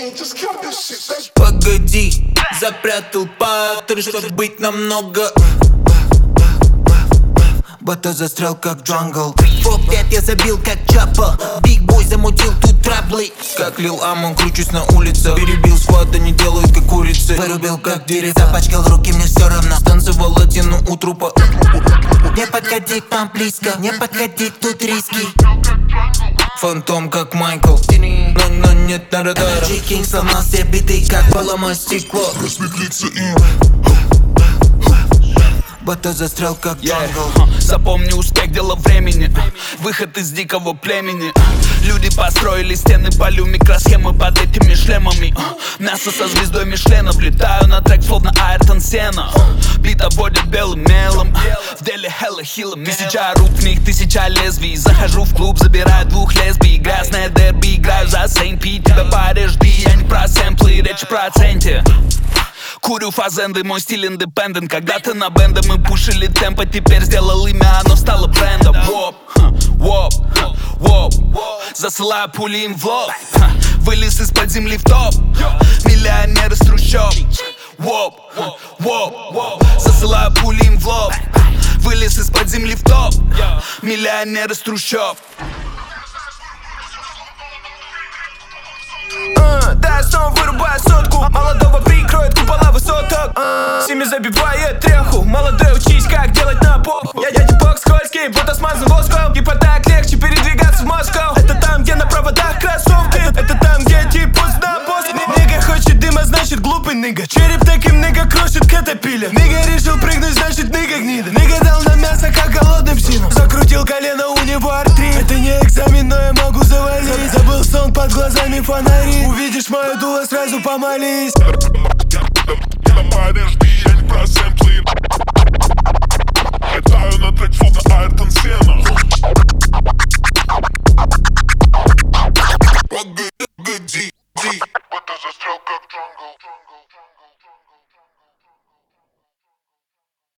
Погоди, запрятал паттерн, чтоб быть намного. Бата застрял как джангл. Фоп-5 я забил как Чапа. Биг бой замутил тут траблы. Как Лил Амон, кручусь на улице. Перебил склад, они делают как курицы. Вырубил как двери, запачкал руки, мне все равно. Станцевал латину у трупа. Не подходи к нам близко, не подходи, тут риски. Фантом как Майкл, но нет на радаре. G-King сломал все биты, как поломать стекло. Просветлиться им. Бата застрял как джангл. Запомни, успех, дело времени. Выход из дикого племени. Люди построили стены, полю микросхемы под этими шлемами. Мясо со звездой Мишлена. Влетаю на трек, словно Айртон Сена. Бит обводят белым мелом. В деле hella хило мелом. 1000 рук, в них 1000 лезвий. Захожу в клуб, забираю 2 лесбий. Грязное дерби, играю за Сейн Пи. Тебя паришь, я не про сэмплы, речь о проценте. Курю фазенды, мой стиль индепендент. Когда-то на бенда мы пушили темпо. Теперь сделал имя, оно стало брендом. Воп, воп, воп. Засылаю пули им в лоб. Вылез из-под земли в топ. Миллионер из трущоб. Воп, воп. Засылаю пули им в лоб. Вылез из-под земли в топ. Миллионер из трущоб. Да, снова вырубаю сотку. Молодого прикроет купола высоток. Семья забивает треху. Молодой, учись, как делать на поху. Я типок скользкий, будто смазан воском. Типа так легче передвигаться в Москву. Это там, где на проводах кроссовки. Это там, где типа на пост. Нига хочет дыма, значит глупый нига. Череп таким нига крушит катапиля. Нига решил прыгнуть, значит нига гнида. Нига дал на мясо, как голодным псинам. Закрутил колено, у него артрит. Это не экзамен, но я могу завалить. Забыл сон, под глазами фонари. Увидишь мою дуло, сразу помолись. Подожди.